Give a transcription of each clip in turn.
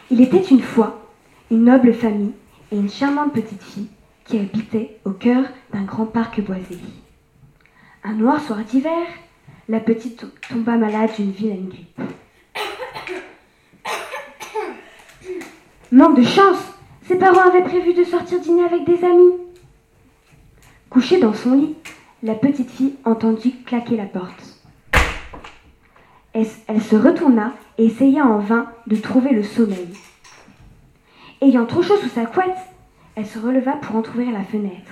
Il était une fois une noble famille et une charmante petite fille qui habitait au cœur d'un grand parc boisé. Un noir soir d'hiver, la petite tomba malade d'une vilaine grippe. Manque de chance, ses parents avaient prévu de sortir dîner avec des amis. Couchée dans son lit, la petite fille entendit claquer la porte. Elle se retourna et essaya en vain de trouver le sommeil. Ayant trop chaud sous sa couette, elle se releva pour entrouvrir la fenêtre.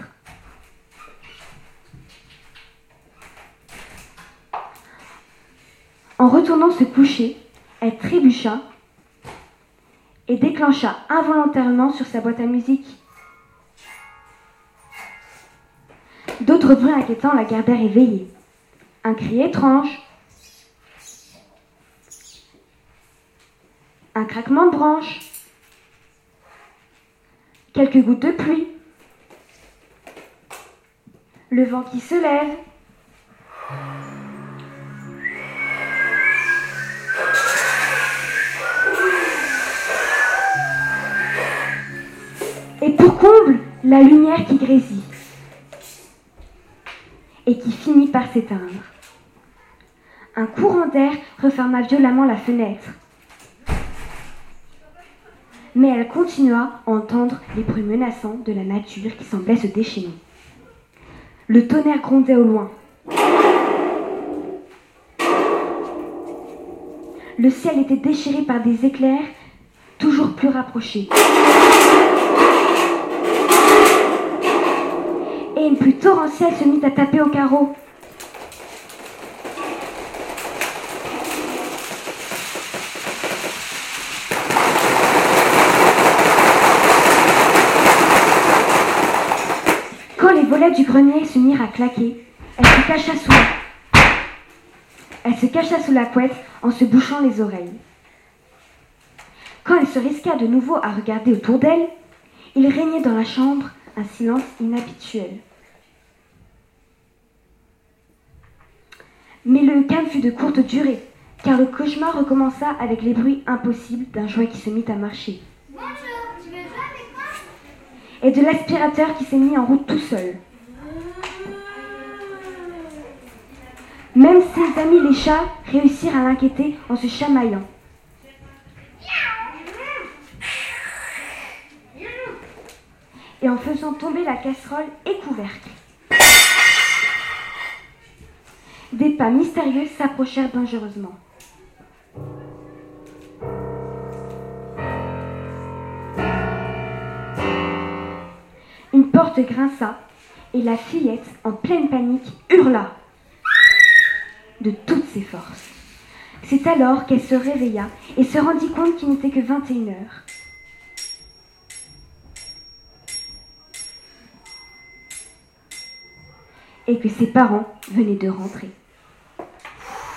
En retournant se coucher, elle trébucha et déclencha involontairement sur sa boîte à musique. D'autres bruits inquiétants la gardèrent éveillée. Un cri étrange, un craquement de branches, quelques gouttes de pluie, le vent qui se lève. Et pour comble, la lumière qui grésille et qui finit par s'éteindre. Un courant d'air referma violemment la fenêtre. Mais elle continua à entendre les bruits menaçants de la nature qui semblait se déchaîner. Le tonnerre grondait au loin. Le ciel était déchiré par des éclairs toujours plus rapprochés. Et une pluie torrentielle se mit à taper au carreau. Quand les volets du grenier se mirent à claquer, elle se cacha sous la couette en se bouchant les oreilles. Quand elle se risqua de nouveau à regarder autour d'elle, il régnait dans la chambre un silence inhabituel. Mais le calme fut de courte durée, car le cauchemar recommença avec les bruits impossibles d'un jouet qui se mit à marcher. Bonjour, tu veux jouer avec moi? Et de l'aspirateur qui s'est mis en route tout seul. Même ses amis les chats réussirent à l'inquiéter en se chamaillant. Et en faisant tomber la casserole et couvercle. Des pas mystérieux s'approchèrent dangereusement. Une porte grinça et la fillette, en pleine panique, hurla de toutes ses forces. C'est alors qu'elle se réveilla et se rendit compte qu'il n'était que 21h. Et que ses parents venaient de rentrer.